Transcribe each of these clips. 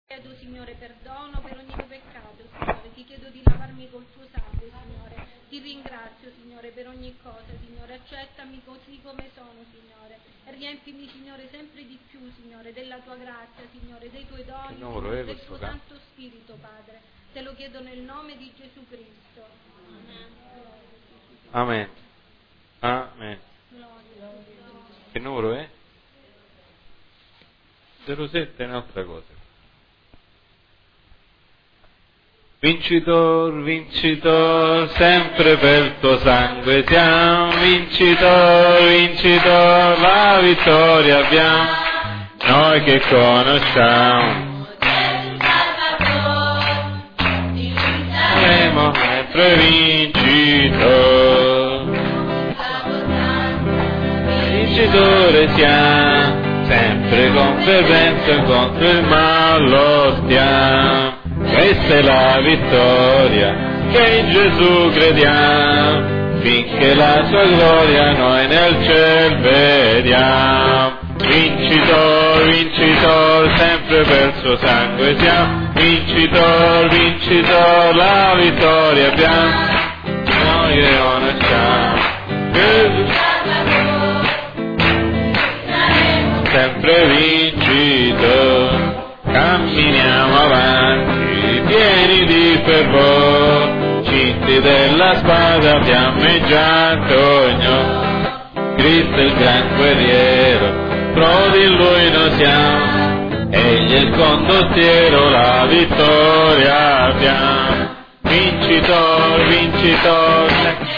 Chiedo, Signore, perdono per ogni mio peccato, Signore, ti chiedo di lavarmi col tuo sangue, Signore, ti ringrazio, Signore, per ogni cosa, Signore, accettami così come sono, Signore, e riempimi, Signore, sempre di più, Signore, della tua grazia, Signore, dei tuoi doni, Signore, del tuo Santo Spirito, Padre, te lo chiedo nel nome di Gesù Cristo. Amen. Amen. Che numero è? 07 è un'altra cosa. Vincitor, vincitor, sempre per il tuo sangue siamo, vincitor, vincitor, la vittoria abbiamo, noi che conosciamo. Saremo sempre vincitor, vincitore siamo, sempre con fervenza contro il male lottiamo. Questa è la vittoria che in Gesù crediamo, finché la sua gloria noi nel cielo vediamo. Vincitor, vincitor, sempre per il suo sangue siamo, vincitor, vincitor, la vittoria abbiamo, noi che conosciamo. Gesù, sempre vincitor, camminiamo avanti, pieni di fervore, cinti della spada fiammeggiante ognuno, Cristo il gran guerriero, prodi in Lui noi siamo, egli è il condottiero, la vittoria abbiamo. Vincitor, vincitor,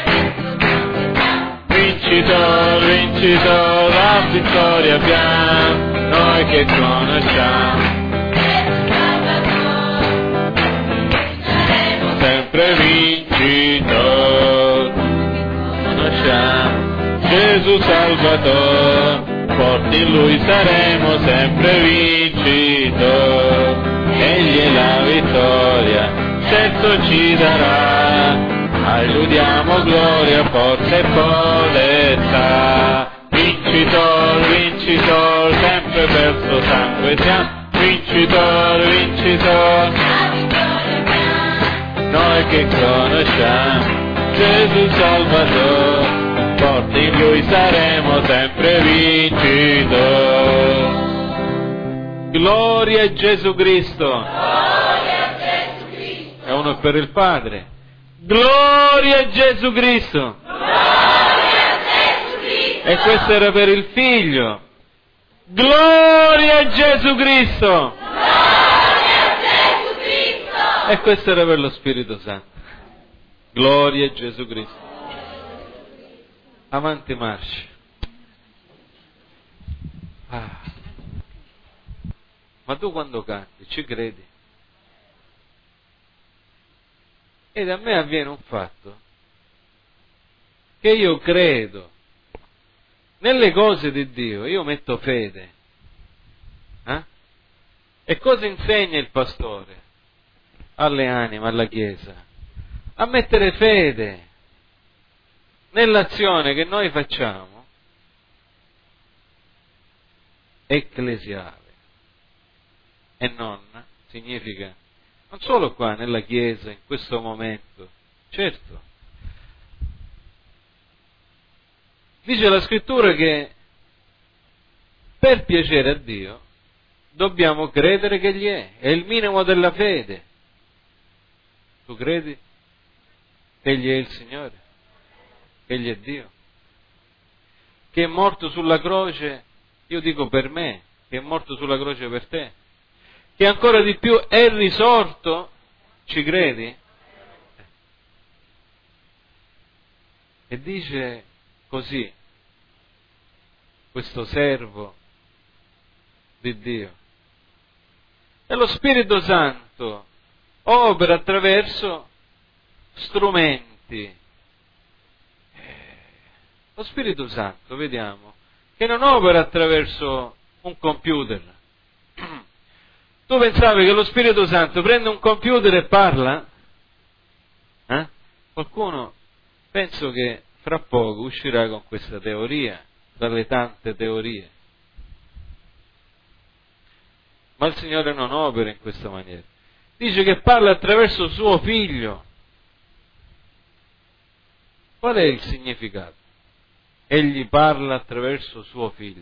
vincitor, vincitor, la vittoria abbiamo, noi che conosciamo. Sempre vincitor, conosciamo Gesù Salvatore, forti in Lui saremo sempre vincitor, egli è la vittoria, certo ci darà, a Lui diamo gloria, forza e potestà. Vincitor, vincitor, sempre per il suo sangue siamo, vincitor, vincitor, noi che conosciamo Gesù Salvatore, forti in Lui saremo sempre vincitori. Gloria a Gesù Cristo. Gloria a Gesù Cristo. E uno è per il Padre. Gloria a Gesù Cristo. Gloria a Gesù Cristo. E questo era per il Figlio. Gloria a Gesù Cristo. E questo era per lo Spirito Santo. Gloria a Gesù Cristo. Avanti marcia. Ma tu quando canti ci credi? Ed a me avviene un fatto, che io credo nelle cose di Dio, io metto fede. E cosa insegna il pastore alle anime, alla Chiesa? A mettere fede nell'azione che noi facciamo ecclesiale, e non significa non solo qua nella Chiesa in questo momento, certo. Dice la Scrittura che per piacere a Dio dobbiamo credere che Egli è il minimo della fede. Tu credi che Egli è il Signore? Che Egli è Dio? Che è morto sulla croce, io dico per me, che è morto sulla croce per te? Che ancora di più è risorto? Ci credi? E dice così, questo servo di Dio. E lo Spirito Santo opera attraverso strumenti. Lo Spirito Santo, vediamo, che non opera attraverso un computer. Tu pensavi che lo Spirito Santo prende un computer e parla? Qualcuno, penso che fra poco uscirà con questa teoria, tra le tante teorie. Ma il Signore non opera in questa maniera. Dice che parla attraverso suo figlio. Qual è il significato? Egli parla attraverso suo figlio.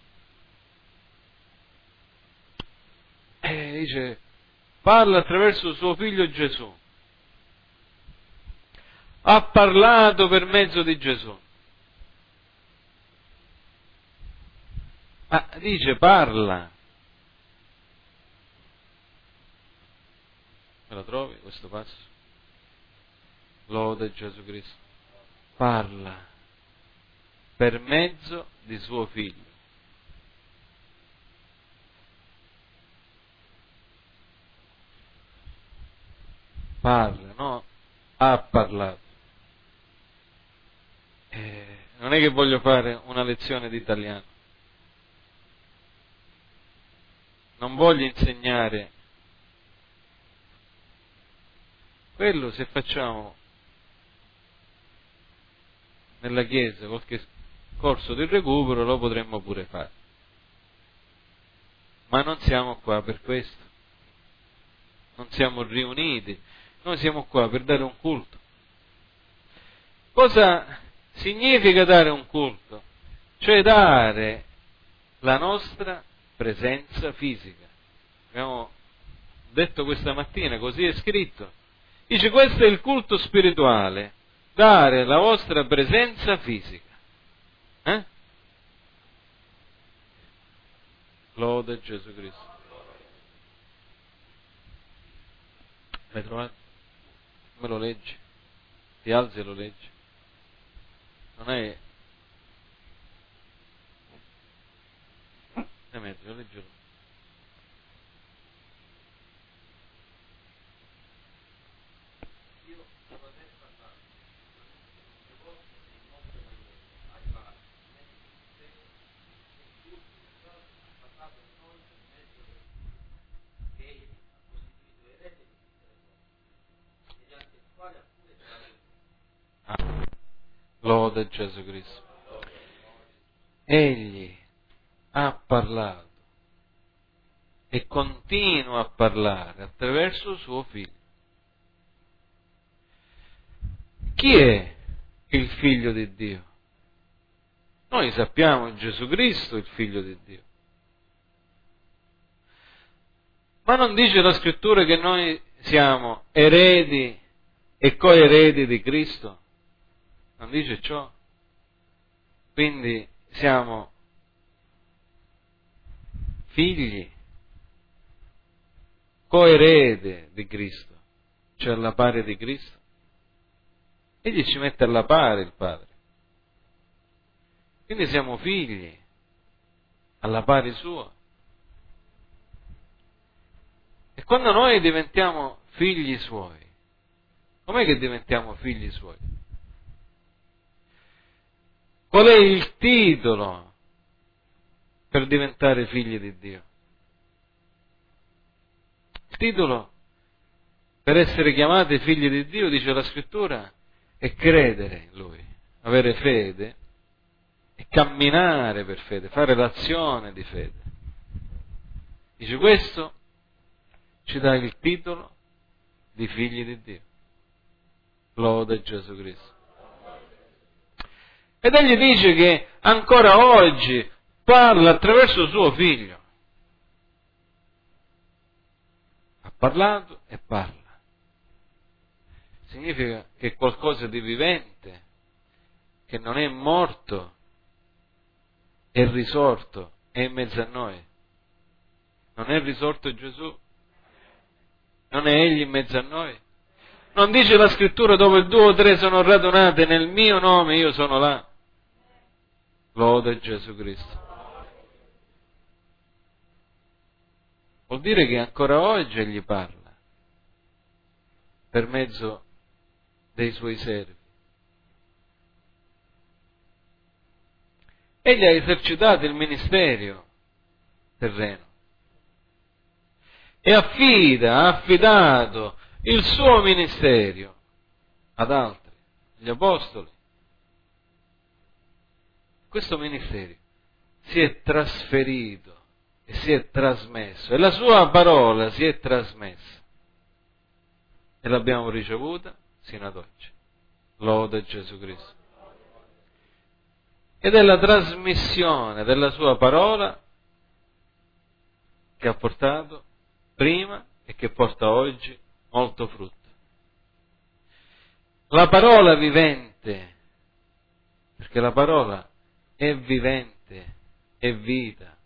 Dice, parla attraverso suo figlio Gesù. Ha parlato per mezzo di Gesù. Dice parla. Me lo trovi questo passo? Lode Gesù Cristo. Parla per mezzo di suo figlio. Parla, no? Ha parlato. Non è che voglio fare una lezione di italiano. Non voglio insegnare quello. Se facciamo nella chiesa qualche corso di recupero lo potremmo pure fare, ma non siamo qua per questo, non siamo riuniti, noi siamo qua per dare un culto. Cosa significa dare un culto? Cioè dare la nostra presenza fisica. Abbiamo detto questa mattina, così è scritto. Dice, questo è il culto spirituale, dare la vostra presenza fisica. Lode Gesù Cristo. L'hai trovato? Me lo leggi? Ti alzi e lo leggi? Non è... mezzo, leggilo. Lode Gesù Cristo. Egli ha parlato e continua a parlare attraverso suo figlio. Chi è il figlio di Dio? Noi sappiamo Gesù Cristo, il figlio di Dio. Ma non dice la scrittura che noi siamo eredi e coeredi di Cristo? Non dice ciò? Quindi siamo figli, coerede di Cristo, cioè alla pari di Cristo. Egli ci mette alla pari il Padre. Quindi siamo figli, alla pari sua. E quando noi diventiamo figli suoi, com'è che diventiamo figli suoi? Qual è il titolo per diventare figli di Dio? Il titolo per essere chiamati figli di Dio, dice la scrittura, è credere in Lui, avere fede e camminare per fede, fare l'azione di fede. Dice, questo ci dà il titolo di figli di Dio. Lode Gesù Cristo. Ed egli dice che ancora oggi parla attraverso suo figlio. Ha parlato e parla. Significa che è qualcosa di vivente, che non è morto, è risorto, è in mezzo a noi. Non è risorto Gesù? Non è Egli in mezzo a noi? Non dice la scrittura, dove 2 o 3 sono radunate nel mio nome, io sono là? Lode Gesù Cristo. Vuol dire che ancora oggi Egli parla per mezzo dei Suoi servi. Egli ha esercitato il ministero terreno e ha affidato il suo ministero ad altri, gli apostoli. Questo ministero si è trasferito e si è trasmesso, e la sua parola si è trasmessa e l'abbiamo ricevuta sino ad oggi. Lode Gesù Cristo. Ed è la trasmissione della sua parola che ha portato prima e che porta oggi molto frutto. La parola vivente, perché la parola è vivente, è vita,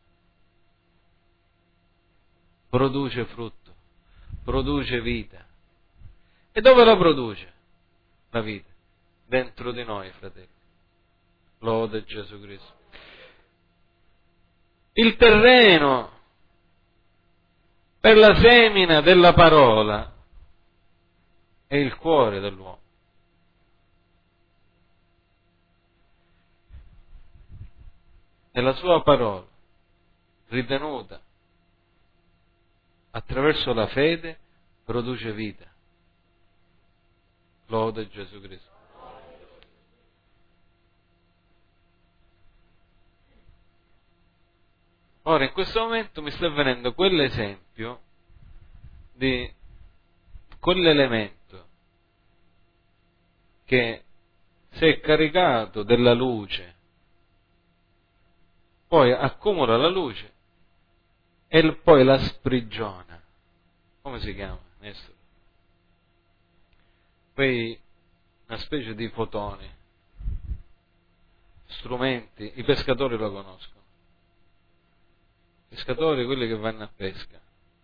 produce frutto, produce vita. E dove la produce? La vita. Dentro di noi, fratelli. Lode Gesù Cristo. Il terreno per la semina della parola è il cuore dell'uomo. E la sua parola, ritenuta attraverso la fede, produce vita. Lode Gesù Cristo. Ora, in questo momento mi sta venendo quell'esempio di quell'elemento che si è caricato della luce, poi accumula la luce e poi la sprigiona. Come si chiama, Nestore? Poi una specie di fotoni, strumenti, i pescatori lo conoscono. Pescatori, quelli che vanno a pesca.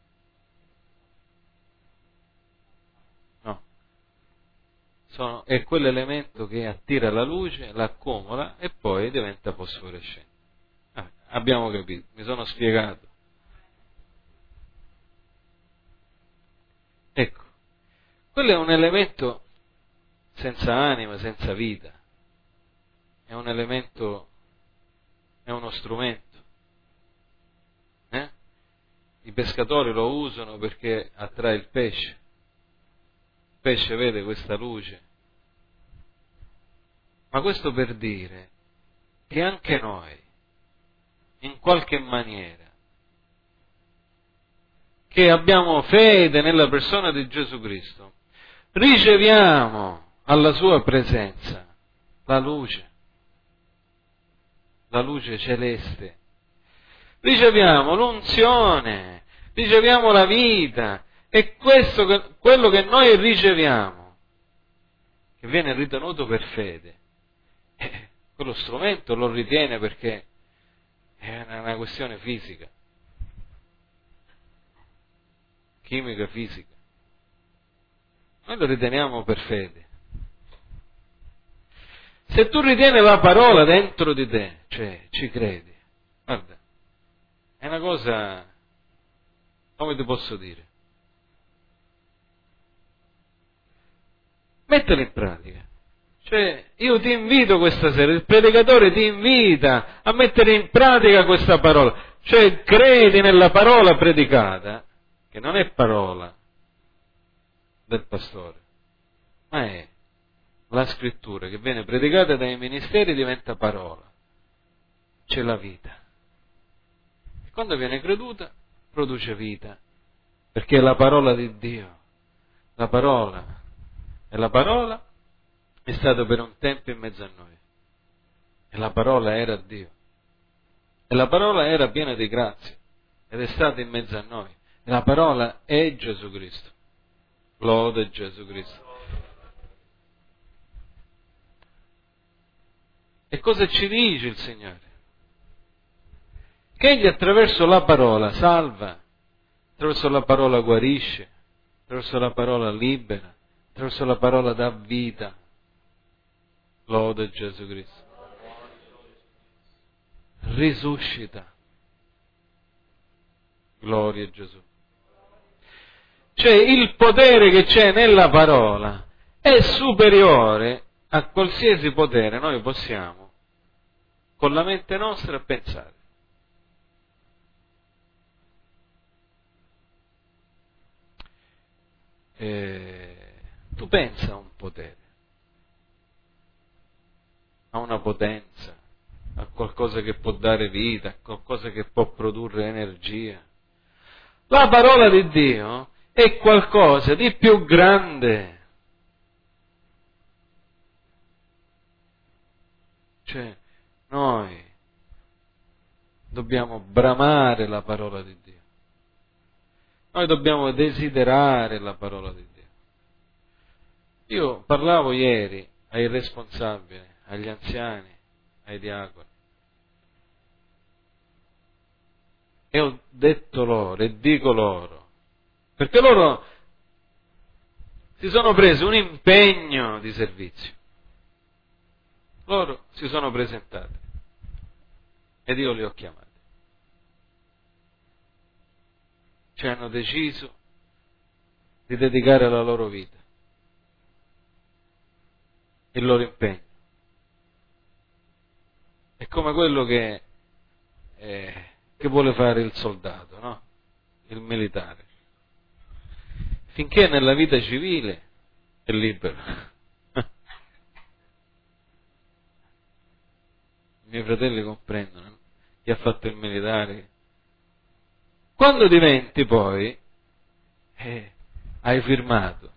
No. È quell'elemento che attira la luce, l'accumula e poi diventa fosforescente. Abbiamo capito, mi sono spiegato. Ecco, quello è un elemento senza anima, senza vita. È un elemento, è uno strumento. I pescatori lo usano perché attrae il pesce. Il pesce vede questa luce. Ma questo per dire che anche noi, in qualche maniera, che abbiamo fede nella persona di Gesù Cristo, riceviamo alla sua presenza la luce celeste. Riceviamo l'unzione, riceviamo la vita, e quello che noi riceviamo, che viene ritenuto per fede, quello strumento lo ritiene perché è una questione fisica, chimica, fisica. Noi lo riteniamo per fede. Se tu ritieni la parola dentro di te, cioè ci credi, guarda, è una cosa, come ti posso dire? Mettila in pratica. Cioè, io ti invito questa sera, il predicatore ti invita a mettere in pratica questa parola. Cioè, credi nella parola predicata, che non è parola del pastore, ma è la scrittura che viene predicata dai ministeri e diventa parola. C'è la vita. E quando viene creduta, produce vita, perché è la parola di Dio. La parola. E la parola è stata per un tempo in mezzo a noi. E la parola era Dio. E la parola era piena di grazia. Ed è stata in mezzo a noi. E la parola è Gesù Cristo. Lode Gesù Cristo. E cosa ci dice il Signore? Che Egli attraverso la parola salva, attraverso la parola guarisce, attraverso la parola libera, attraverso la parola dà vita. Lode Gesù Cristo. Risuscita. Gloria a Gesù. Cioè il potere che c'è nella parola è superiore a qualsiasi potere noi possiamo con la mente nostra pensare. Tu pensa a un potere, a una potenza, a qualcosa che può dare vita, a qualcosa che può produrre energia. La parola di Dio è qualcosa di più grande. Cioè, noi dobbiamo bramare la parola di Dio. Noi dobbiamo desiderare la parola di Dio. Io parlavo ieri ai responsabili, agli anziani, ai diaconi, e ho detto loro e dico loro, perché loro si sono presi un impegno di servizio, loro si sono presentati ed io li ho chiamati, cioè hanno deciso di dedicare la loro vita, il loro impegno. È come quello che vuole fare il soldato, no? Il militare. Finché nella vita civile è libero. I miei fratelli comprendono, chi ha fatto il militare. Quando diventi poi, hai firmato.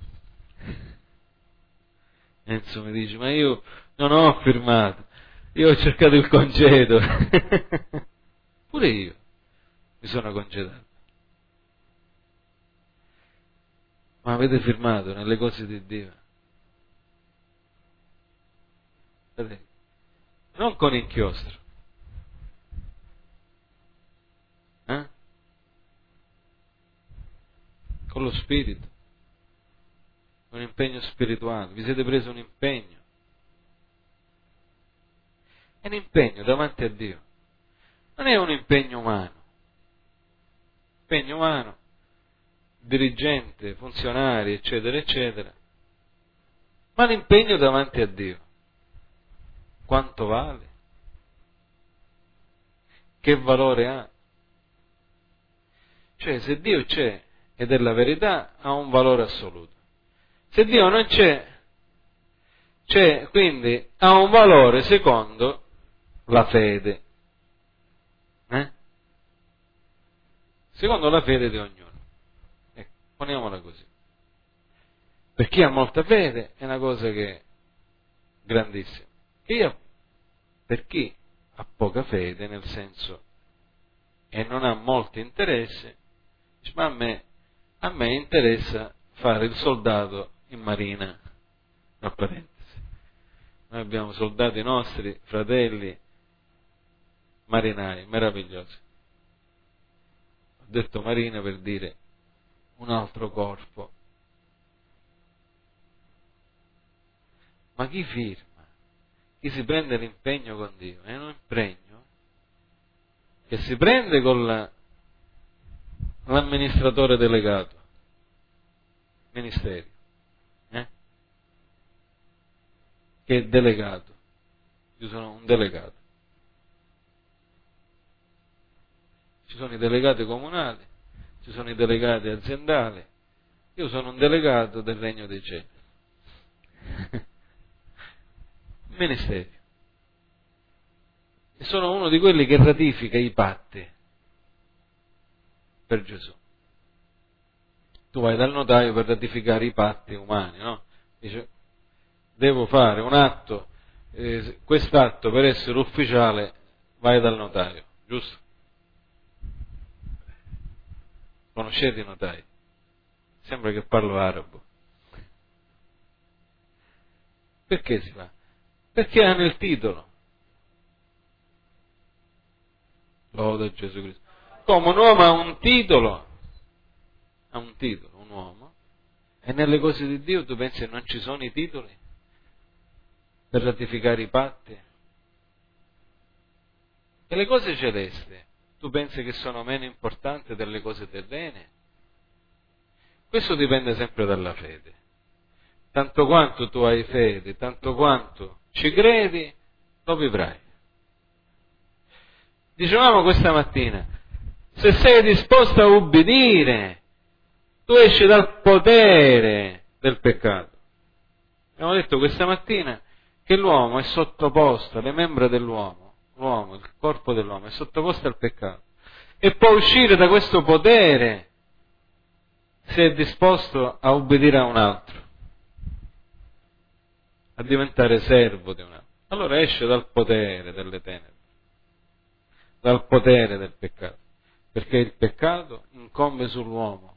Enzo mi dice, ma io non ho firmato, io ho cercato il congedo. Pure io mi sono congedato. Ma avete firmato nelle cose di Dio? Vedete? Non con inchiostro. Con lo spirito. Un impegno spirituale. Vi siete presi un impegno. È un impegno davanti a Dio. Non è un impegno umano. Impegno umano, dirigente, funzionari, eccetera, eccetera. Ma l'impegno davanti a Dio. Quanto vale? Che valore ha? Cioè, se Dio c'è ed è la verità, ha un valore assoluto. Se Dio non c'è, quindi ha un valore secondo la fede. Secondo la fede di ognuno. Ecco, poniamola così. Per chi ha molta fede è una cosa che è grandissima. Per chi ha poca fede, nel senso, e non ha molto interesse, dice, ma a me interessa fare il soldato in marina, tra parentesi. Noi abbiamo soldati nostri, fratelli, marinai, meravigliosi. Ho detto marina per dire un altro corpo. Ma chi firma? Chi si prende l'impegno con Dio? È un impegno che si prende con l'amministratore delegato, ministero, che è delegato. Io sono un delegato. Ci sono i delegati comunali, ci sono i delegati aziendali, io sono un delegato del Regno dei Cieli. Ministero. E sono uno di quelli che ratifica i patti per Gesù. Tu vai dal notaio per ratificare i patti umani, no? Dice, devo fare un atto, quest'atto per essere ufficiale vai dal notaio, giusto? Conoscete i notai? Sembra che parlo arabo. Perché si fa? Perché hanno il titolo. Lode Gesù Cristo. Come un uomo ha un titolo, un uomo, e nelle cose di Dio tu pensi che non ci sono i titoli per ratificare i patti? E le cose celesti, tu pensi che sono meno importanti delle cose terrene? Questo dipende sempre dalla fede. Tanto quanto tu hai fede, tanto quanto ci credi, lo vivrai. Dicevamo questa mattina, se sei disposto a ubbidire, tu esci dal potere del peccato. Abbiamo detto questa mattina che l'uomo è sottoposto, le membra dell'uomo, l'uomo, il corpo dell'uomo è sottoposto al peccato e può uscire da questo potere se è disposto a ubbidire a un altro, a diventare servo di un altro. Allora esce dal potere delle tenebre, dal potere del peccato, perché il peccato incombe sull'uomo.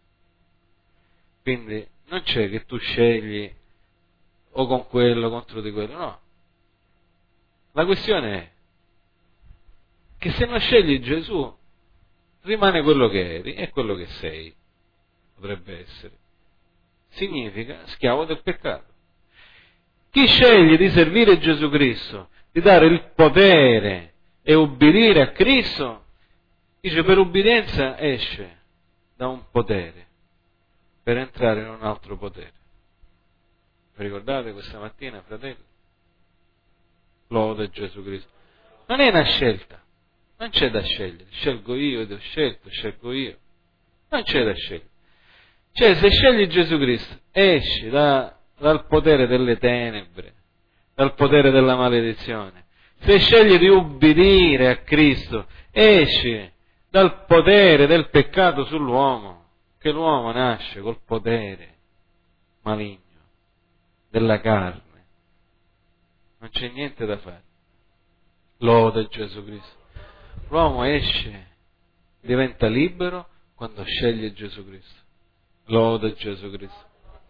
Quindi non c'è che tu scegli o con quello o contro di quello, no. La questione è che se non scegli Gesù rimane quello che eri e quello che sei, potrebbe essere. Significa schiavo del peccato. Chi sceglie di servire Gesù Cristo, di dare il potere e ubbidire a Cristo, dice per ubbidienza esce da un potere per entrare in un altro potere. Vi ricordate questa mattina, fratelli? Lode Gesù Cristo. Non è una scelta, non c'è da scegliere. Scelgo io, ti ho scelto, scelgo io. Non c'è da scegliere. Cioè, se scegli Gesù Cristo, esci dal potere delle tenebre, dal potere della maledizione. Se scegli di ubbidire a Cristo, esci dal potere del peccato sull'uomo, che l'uomo nasce col potere maligno della carne. Non c'è niente da fare. Lode Gesù Cristo. L'uomo esce, diventa libero quando sceglie Gesù Cristo. Lode Gesù Cristo.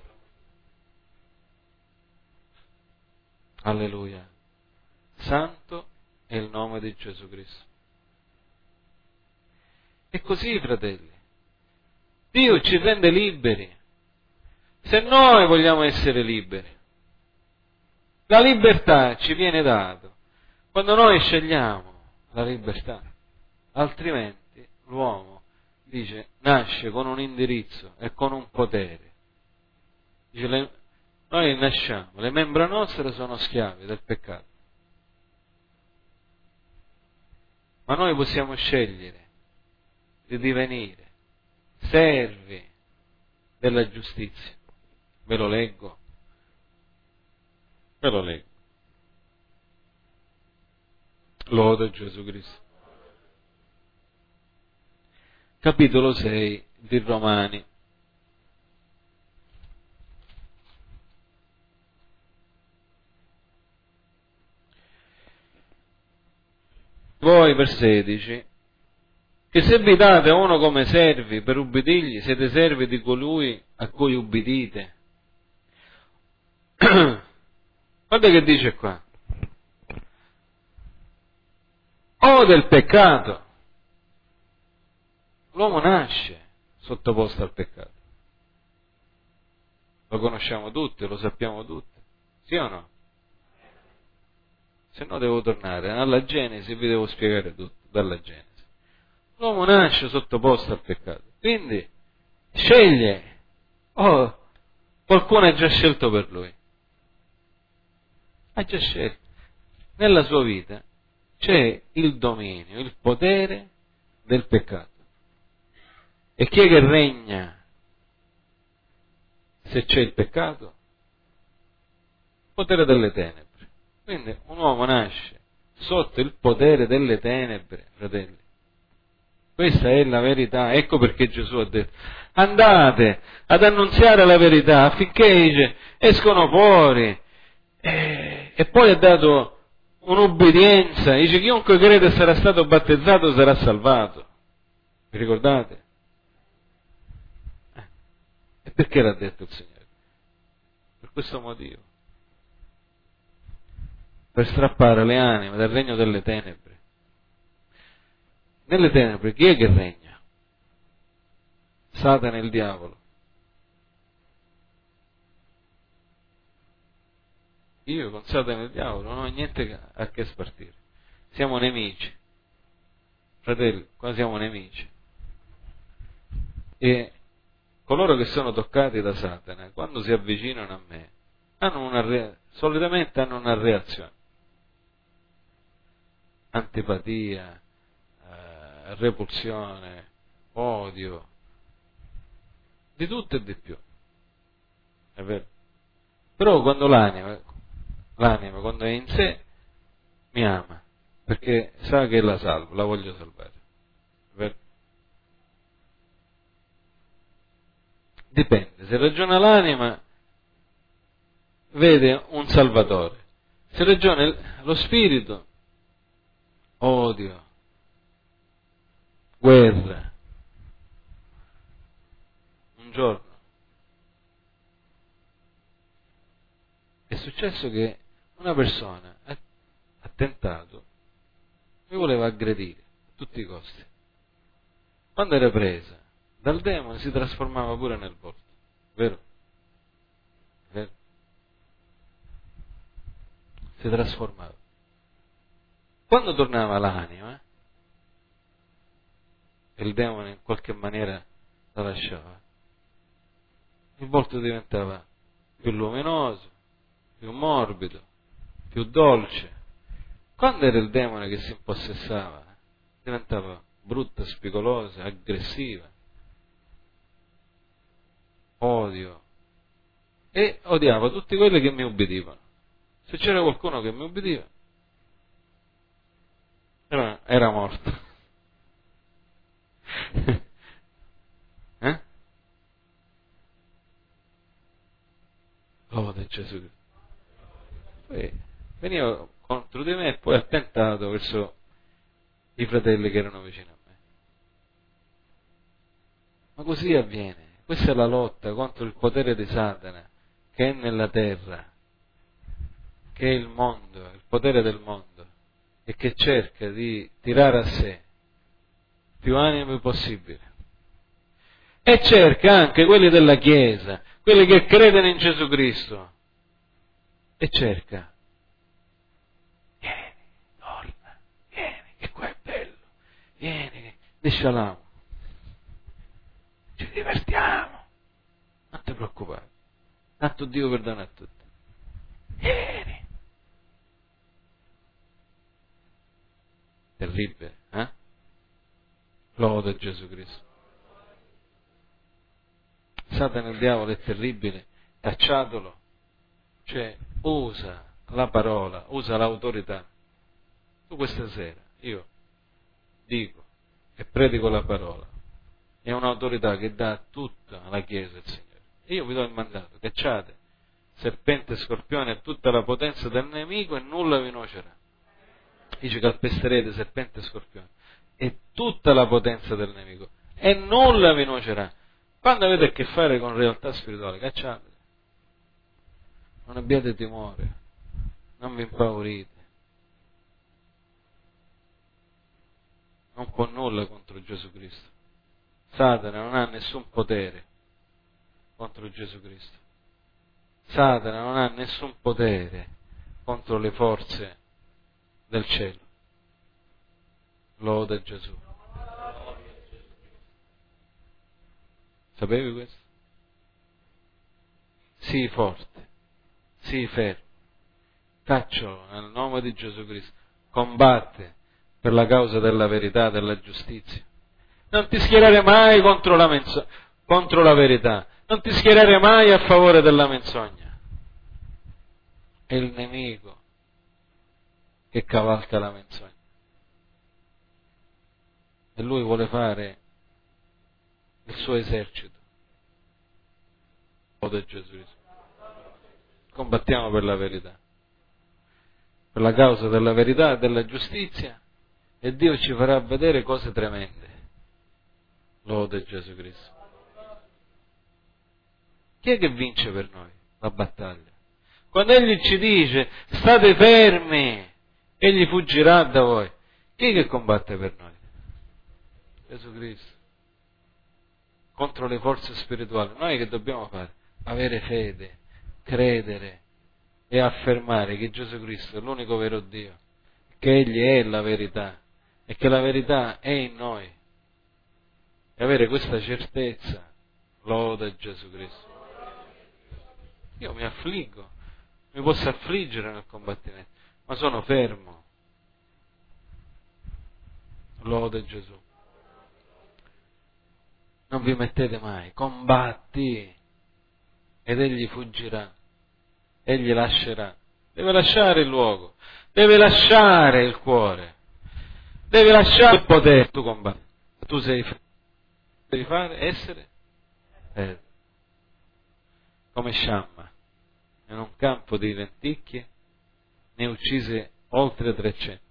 Alleluia. Santo è il nome di Gesù Cristo. E così, fratelli, Dio ci rende liberi. Se noi vogliamo essere liberi, la libertà ci viene data quando noi scegliamo la libertà. Altrimenti l'uomo, dice, nasce con un indirizzo e con un potere. Dice, noi nasciamo, le membra nostre sono schiavi del peccato. Ma noi possiamo scegliere di divenire servi della giustizia. Ve lo leggo. Ve lo leggo. Lode Gesù Cristo. Capitolo 6 di Romani. Voi, per 16, che se vi date a uno come servi per ubbidirgli, siete servi di colui a cui ubbidite. Guarda che dice qua. O del peccato. L'uomo nasce sottoposto al peccato. Lo conosciamo tutti, lo sappiamo tutti. Sì o no? Se no devo tornare alla Genesi e vi devo spiegare tutto, dalla Genesi. L'uomo nasce sottoposto al peccato, quindi sceglie. Oh, qualcuno ha già scelto per lui. Ha già scelto. Nella sua vita c'è il dominio, il potere del peccato. E chi è che regna se c'è il peccato? Il potere delle tenebre. Quindi un uomo nasce sotto il potere delle tenebre, fratelli. Questa è la verità. Ecco perché Gesù ha detto: andate ad annunziare la verità affinché escono fuori. E poi ha dato un'obbedienza. Dice: chiunque crede sarà stato battezzato sarà salvato. Vi ricordate? E perché l'ha detto il Signore? Per questo motivo. Per strappare le anime dal regno delle tenebre. Nelle tenebre chi è che regna? Satana e il diavolo. Io con Satana e il diavolo non ho niente a che spartire. Siamo nemici. Fratelli, qua siamo nemici. E coloro che sono toccati da Satana, quando si avvicinano a me, solitamente hanno una reazione. Antipatia, repulsione, odio, di tutto e di più. È vero? Però quando l'anima quando è in sé, mi ama, perché sa che la salvo, la voglio salvare. Vero? Dipende, se ragiona l'anima vede un salvatore, se ragiona lo spirito, odio, guerra. Un giorno è successo che una persona ha tentato, mi voleva aggredire a tutti i costi. Quando era presa dal demone si trasformava pure nel volto, vero? Vero? Si trasformava. Quando tornava l'anima, e il demone in qualche maniera la lasciava, il volto diventava più luminoso, più morbido, più dolce. Quando era il demone che si impossessava, diventava brutta, spigolosa, aggressiva, odio, e odiava tutti quelli che mi ubbidivano. Se c'era qualcuno che mi ubbidiva, era morto. Lode Gesù. Poi veniva contro di me e poi ha tentato verso i fratelli che erano vicino a me. Ma così avviene. Questa è la lotta contro il potere di Satana che è nella terra, che è il mondo, il potere del mondo, e che cerca di tirare a sé più anime possibile. E cerca anche quelli della Chiesa, quelli che credono in Gesù Cristo, e cerca, vieni, torna, vieni, che qua è bello, vieni, lasciamo, ci divertiamo, non ti preoccupare, tanto Dio perdona a tutti, vieni. Terribile, eh? Lode Gesù Cristo. Satana, il diavolo, è terribile, cacciatelo, cioè usa la parola, usa l'autorità. Tu questa sera, io dico e predico la parola, è un'autorità che dà a tutta la Chiesa il Signore. Io vi do il mandato, cacciate serpente e scorpione e tutta la potenza del nemico e nulla vi nuocerà. Dice calpesterete serpente e scorpione e tutta la potenza del nemico e nulla vi nuocerà. Quando avete a che fare con realtà spirituali, cacciatele. Non abbiate timore, non vi impaurite. Non può nulla contro Gesù Cristo. Satana non ha nessun potere contro Gesù Cristo. Satana non ha nessun potere contro le forze del cielo. Lode Gesù. Sapevi questo? Sii forte, sii fermo, caccialo nel nome di Gesù Cristo, combatte per la causa della verità, della giustizia. Non ti schierare mai contro la verità, non ti schierare mai a favore della menzogna. È il nemico che cavalca la menzogna. E lui vuole fare il suo esercito. Lode Gesù Cristo. Combattiamo per la verità, per la causa della verità e della giustizia, e Dio ci farà vedere cose tremende. Lode Gesù Cristo. Chi è che vince per noi la battaglia? Quando Egli ci dice state fermi, Egli fuggirà da voi. Chi è che combatte per noi? Gesù Cristo. Contro le forze spirituali. Noi che dobbiamo fare? Avere fede, credere e affermare che Gesù Cristo è l'unico vero Dio, che Egli è la verità e che la verità è in noi. E avere questa certezza. Lode Gesù Cristo. Io mi affliggo, mi posso affliggere nel combattimento, ma sono fermo. Lode Gesù. Non vi mettete mai, combatti ed Egli fuggirà, Egli lascerà. Deve lasciare il luogo, deve lasciare il cuore, Devi lasciare il potere, tu combatti. Tu devi essere come Shamma. In un campo di lenticchie ne uccise oltre 300.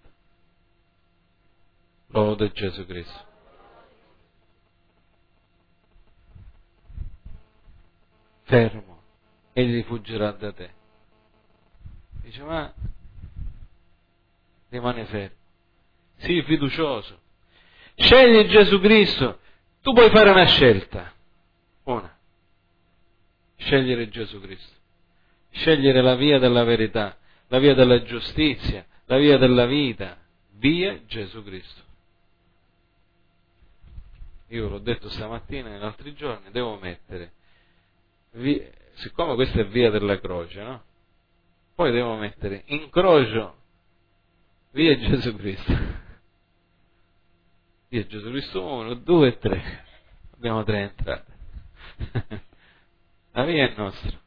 Lode Gesù Cristo. Fermo, egli fuggerà da te. Dice, ma rimane fermo. Sii fiducioso. Scegli Gesù Cristo. Tu puoi fare una scelta. Una. Scegliere Gesù Cristo. Scegliere la via della verità, la via della giustizia, la via della vita. Via Gesù Cristo. Io l'ho detto stamattina e negli altri giorni, devo mettere, siccome questa è via della croce, no? Poi devo mettere incrocio via Gesù Cristo. Via Gesù Cristo 1, 2 e 3. Abbiamo 3 entrate. La via è nostra.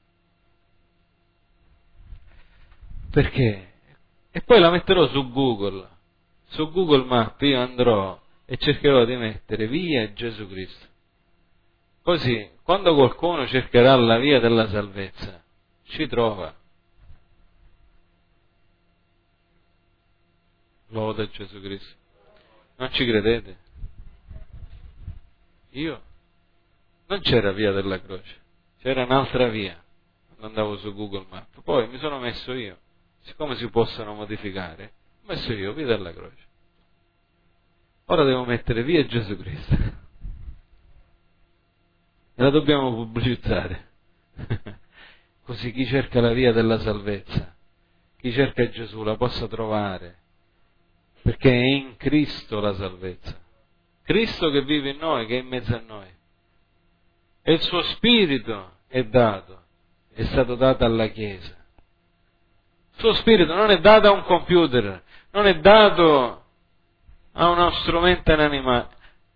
Perché? E poi la metterò su Google. Su Google Maps io andrò e cercherò di mettere via Gesù Cristo. Così, quando qualcuno cercherà la via della salvezza, ci trova. Lode Gesù Cristo. Non ci credete? Io? Non c'era via della croce, c'era un'altra via. Quando andavo su Google Maps. Poi mi sono messo io. Siccome si possono modificare, ho messo io via della croce. Ora devo mettere via Gesù Cristo. E la dobbiamo pubblicizzare. Così chi cerca la via della salvezza, chi cerca Gesù la possa trovare. Perché è in Cristo la salvezza. Cristo che vive in noi, che è in mezzo a noi. E il suo Spirito è stato dato alla Chiesa. Il suo Spirito non è dato a un computer, non è dato a uno strumento inanimato,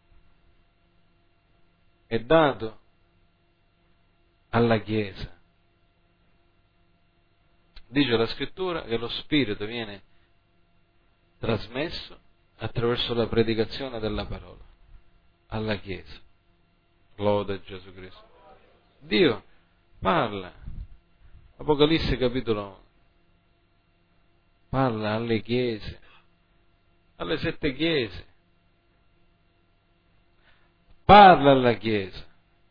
è dato alla Chiesa. Dice la Scrittura che lo Spirito viene trasmesso attraverso la predicazione della parola alla Chiesa. Lode Gesù Cristo. Dio parla. Apocalisse capitolo 1. Parla alle chiese, alle 7 chiese. Parla alla Chiesa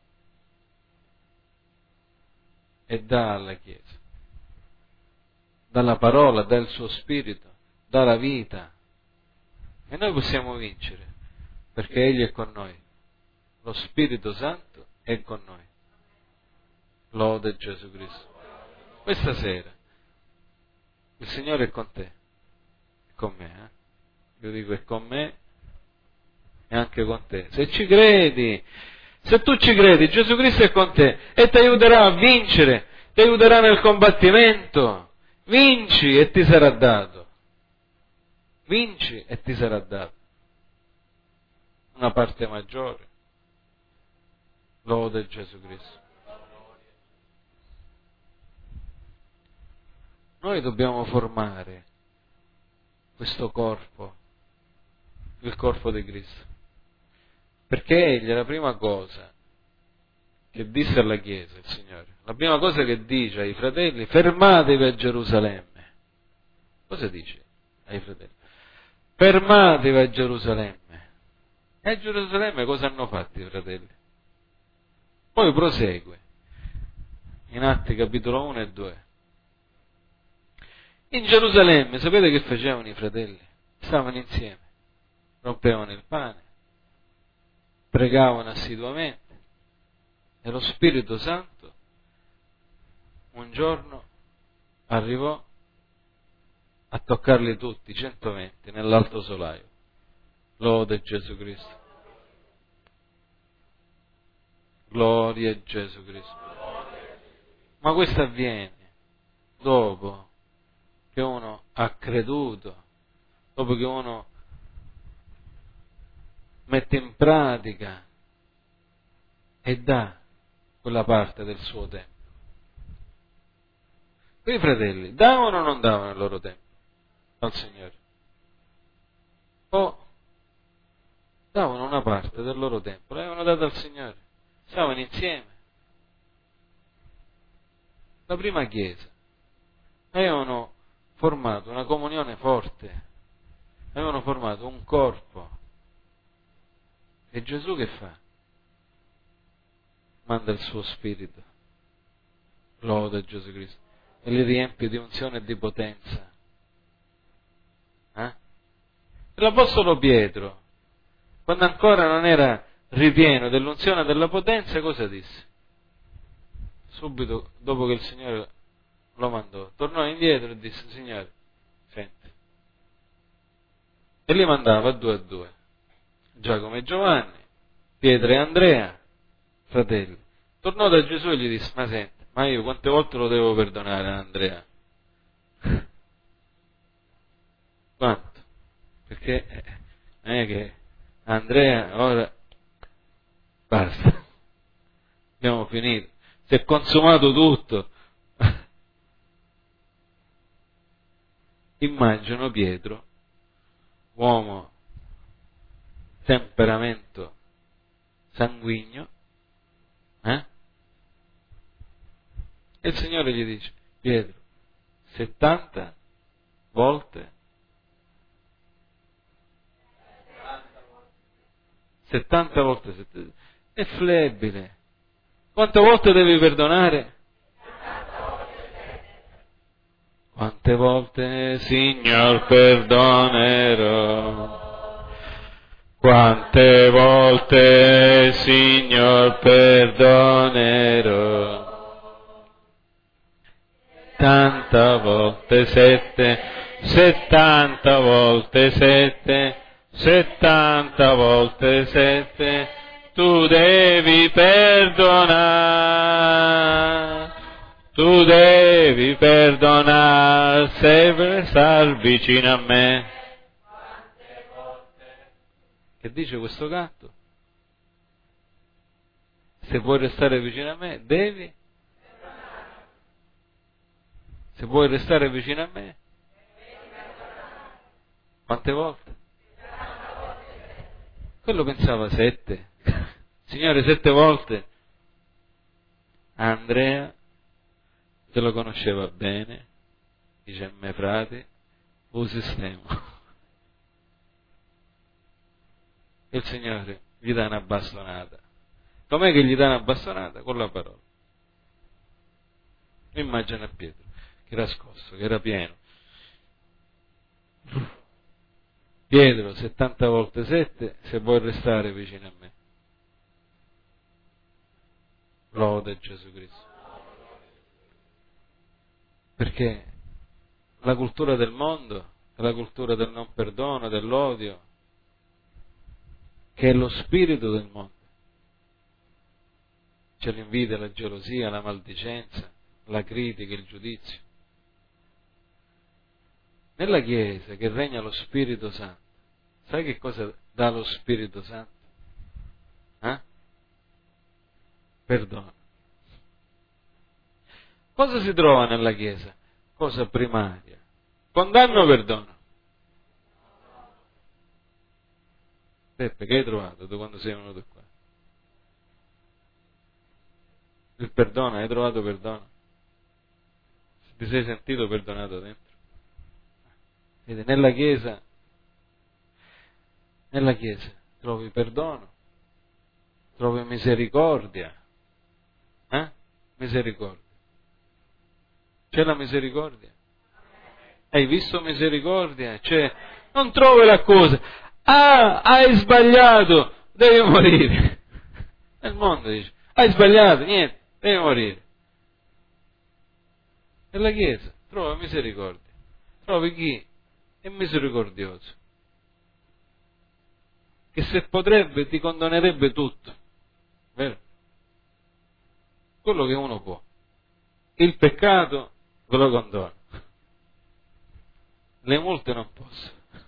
e dà alla Chiesa. Dà la parola, dà il suo Spirito, dà la vita. E noi possiamo vincere, perché Egli è con noi. Lo Spirito Santo è con noi. Lode Gesù Cristo. Questa sera il Signore è con te, è con me. Io dico è con me e anche con te. Se ci credi, se tu ci credi, Gesù Cristo è con te e ti aiuterà a vincere, ti aiuterà nel combattimento. Vinci e ti sarà dato. Vinci e ti sarà dato. Una parte maggiore. Lode Gesù Cristo. Noi dobbiamo formare questo corpo, il corpo di Cristo, perché Egli è la prima cosa che disse alla Chiesa, il Signore, la prima cosa che dice ai fratelli: fermatevi a Gerusalemme. Cosa dice ai fratelli? Fermatevi a Gerusalemme. E a Gerusalemme cosa hanno fatto i fratelli? Poi prosegue in Atti capitolo 1 e 2. In Gerusalemme, sapete che facevano i fratelli? Stavano insieme, rompevano il pane, pregavano assiduamente e lo Spirito Santo un giorno arrivò a toccarli tutti, 120, nell'alto solaio. Lode Gesù Cristo. Gloria a Gesù Cristo. Ma questo avviene dopo che uno ha creduto, dopo che uno mette in pratica e dà quella parte del suo tempo. Quei fratelli davano o non davano il loro tempo al Signore? o davano una parte del loro tempo, l'avevano data al Signore, stavano insieme. La prima Chiesa avevano formato una comunione forte, avevano formato un corpo. E Gesù che fa? Manda il suo Spirito, loda Gesù Cristo, e li riempie di unzione e di potenza. L'Apostolo Pietro, quando ancora non era ripieno dell'unzione e della potenza, cosa disse? Subito dopo che il Signore lo mandò, tornò indietro e disse: Signore, senti. E li mandava a due, Giacomo e Giovanni, Pietro e Andrea, fratelli. Tornò da Gesù e gli disse: ma senti, ma io quante volte lo devo perdonare a Andrea? Quanto? Perché non è che Andrea ora basta, abbiamo finito, si è consumato tutto. Immagino Pietro, uomo temperamento sanguigno, e il Signore gli dice: Pietro, 70 volte 70 volte è flebile. Quante volte devi perdonare? Quante volte, Signor, perdonerò? Quante volte, Signor, perdonerò? 70 volte 7, 70 volte 7, 70 volte 7, tu devi perdonare, tu devi perdonare se vuoi star vicino a me. Che dice questo canto? Se vuoi restare vicino a me, devi. Se vuoi restare vicino a me, quante volte? Quello pensava 7. Signore, 7 volte. Andrea se lo conosceva bene, dice: a me frate, un sistema. E il Signore gli dà una bastonata. Com'è che gli dà una bastonata? Con la parola. Immagina Pietro, che era scosso, che era pieno. Pietro, 70 volte 7, se vuoi restare vicino a me. Lode Gesù Cristo. Perché la cultura del mondo è la cultura del non perdono, dell'odio, che è lo spirito del mondo. C'è l'invidia, la gelosia, la maldicenza, la critica, il giudizio. Nella Chiesa che regna lo Spirito Santo, sai che cosa dà lo Spirito Santo? Perdono. Cosa si trova nella Chiesa? Cosa primaria. Condanno o perdono? Peppe, che hai trovato tu quando sei venuto qua? Il perdono, hai trovato perdono? Ti sei sentito perdonato dentro? Vedi, nella Chiesa trovi perdono, trovi misericordia. Misericordia. C'è la misericordia? Hai visto misericordia? Cioè, non trovi l'accusa. Hai sbagliato, devi morire. Nel mondo dice: hai sbagliato, niente, devi morire. Nella Chiesa trova misericordia. Trovi chi è misericordioso, che se potrebbe ti condonerebbe tutto, vero? Quello che uno può. Il peccato ve lo condona. Le multe non posso.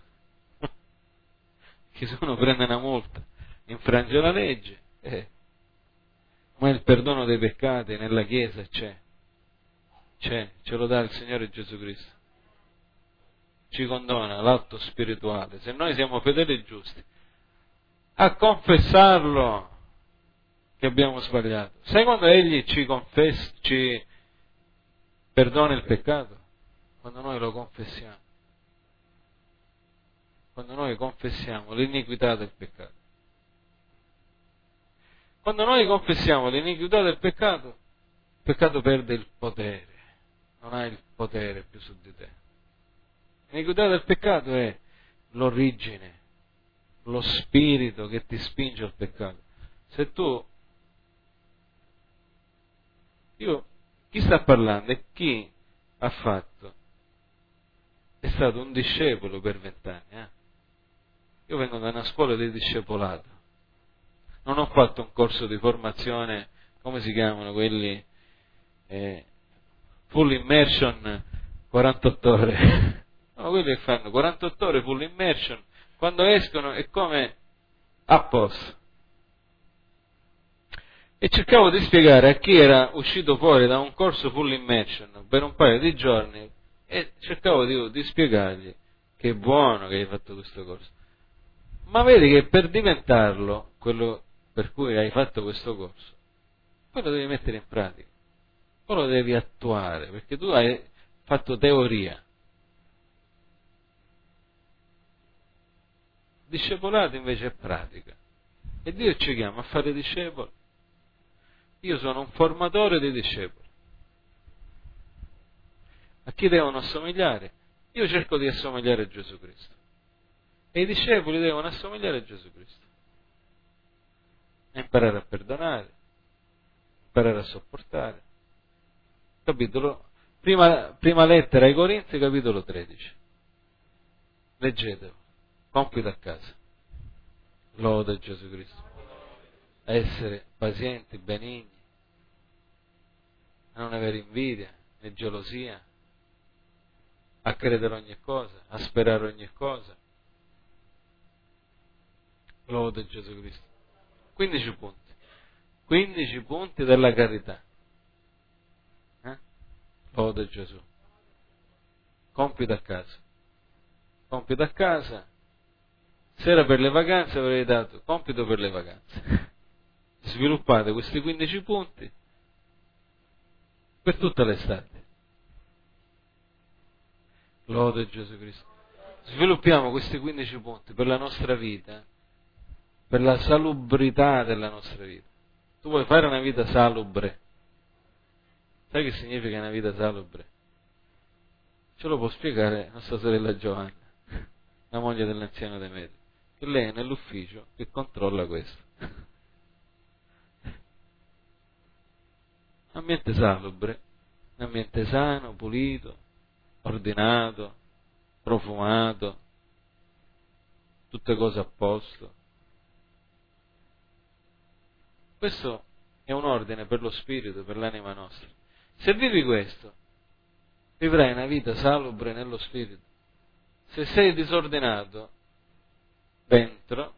Che se uno prende una multa, infrange la legge, ma il perdono dei peccati nella Chiesa c'è, ce lo dà il Signore Gesù Cristo. ci condona l'atto spirituale, se noi siamo fedeli e giusti, a confessarlo che abbiamo sbagliato. Sai quando Egli ci perdona il peccato? Quando noi lo confessiamo. Quando noi confessiamo l'iniquità del peccato. Quando noi confessiamo l'iniquità del peccato, il peccato perde il potere, non ha il potere più su di te. L'iniquità del peccato è l'origine, lo spirito che ti spinge al peccato. Se tu, chi sta parlando è chi ha fatto, è stato un discepolo per 20 anni. Io vengo da una scuola di discepolato, non ho fatto un corso di formazione, come si chiamano quelli, full immersion 48 ore, no, quelli che fanno 48 ore full immersion, quando escono è come a posto. E cercavo di spiegare a chi era uscito fuori da un corso full immersion per un paio di giorni, e cercavo di spiegargli che è buono che hai fatto questo corso, ma vedi che per diventarlo, quello per cui hai fatto questo corso, poi lo devi mettere in pratica, poi lo devi attuare, perché tu hai fatto teoria. Discepolato invece è pratica, e Dio ci chiama a fare discepoli. Io sono un formatore di discepoli. A chi devono assomigliare? Io cerco di assomigliare a Gesù Cristo, e i discepoli devono assomigliare a Gesù Cristo, e imparare a perdonare, imparare a sopportare. Prima lettera ai Corinzi, capitolo 13. Leggetelo, compito a casa. Lode Gesù Cristo. A essere pazienti, benigni, a non avere invidia né gelosia, a credere ogni cosa, a sperare ogni cosa. Lode Gesù Cristo. 15 punti. 15 punti della carità. Lode Gesù. Compito a casa. Compito a casa. Se era per le vacanze avrei dato compito per le vacanze. Sviluppate questi 15 punti per tutta l'estate. Lode Gesù Cristo. Sviluppiamo questi 15 punti per la nostra vita, per la salubrità della nostra vita. Tu vuoi fare una vita salubre? Sai che significa una vita salubre? Ce lo può spiegare nostra sorella Giovanna, la moglie dell'anziano Demetrio, che lei è nell'ufficio che controlla questo. Ambiente salubre, un ambiente sano, pulito, ordinato, profumato, tutte cose a posto. Questo è un ordine per lo spirito, per l'anima nostra. Se vivi questo, vivrai una vita salubre nello spirito. Se sei disordinato dentro,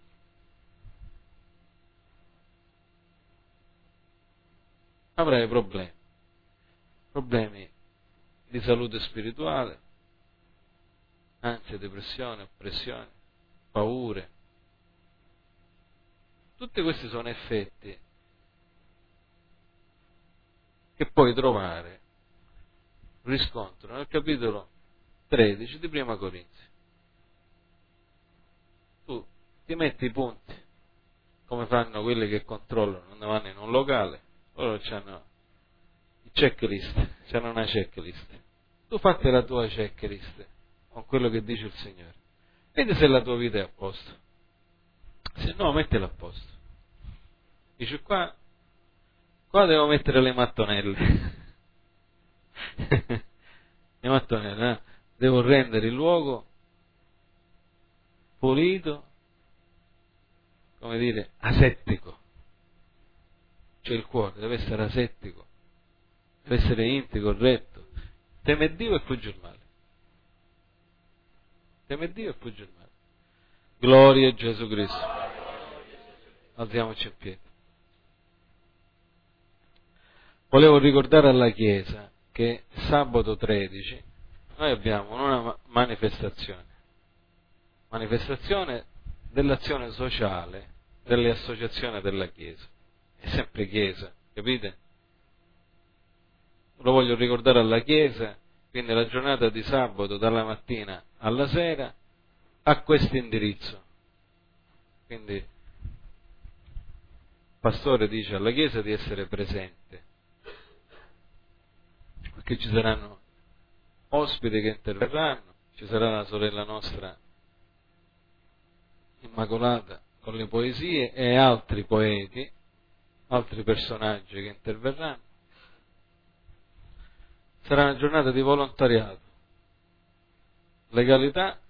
avrai problemi di salute spirituale, ansia, depressione, oppressione, paure. Tutti questi sono effetti che puoi trovare riscontro nel capitolo 13 di Prima Corinzi. Tu ti metti i punti, come fanno quelli che controllano, quando vanno in un locale, loro hanno i checklist, hanno una checklist. Tu fatti la tua checklist con quello che dice il Signore. Vedi se la tua vita è a posto. Se no, mettila a posto. Dici qua devo mettere le mattonelle. Le mattonelle, devo rendere il luogo pulito, come dire, asettico. Cioè il cuore deve essere asettico, deve essere integro, retto. Teme Dio e fugge il male. Teme Dio e fugge il male. Gloria a Gesù Cristo. Alziamoci in piedi. Volevo ricordare alla Chiesa che sabato 13 noi abbiamo una manifestazione dell'azione sociale delle associazioni della Chiesa. È sempre Chiesa, capite? Lo voglio ricordare alla Chiesa, quindi la giornata di sabato dalla mattina alla sera ha questo indirizzo. Quindi il pastore dice alla Chiesa di essere presente, perché ci saranno ospiti che interverranno, ci sarà la sorella nostra Immacolata con le poesie e altri poeti, altri personaggi che interverranno. Sarà una giornata di volontariato, legalità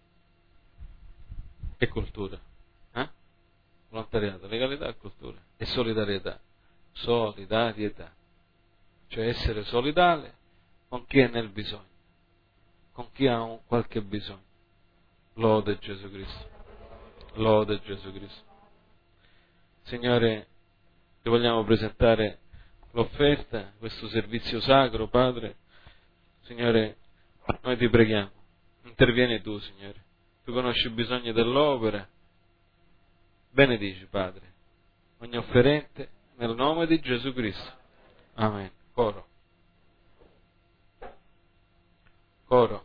e cultura. Volontariato, legalità e cultura. E solidarietà. Solidarietà. Cioè essere solidale con chi è nel bisogno, con chi ha qualche bisogno. Lode Gesù Cristo. Lode Gesù Cristo. Signore, ti vogliamo presentare l'offerta, questo servizio sacro, Padre. Signore, noi ti preghiamo, intervieni tu, Signore. Tu conosci i bisogni dell'opera. Benedici, Padre, ogni offerente nel nome di Gesù Cristo. Amen. Coro. Coro.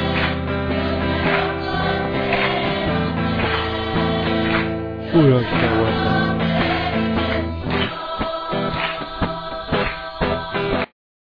Puro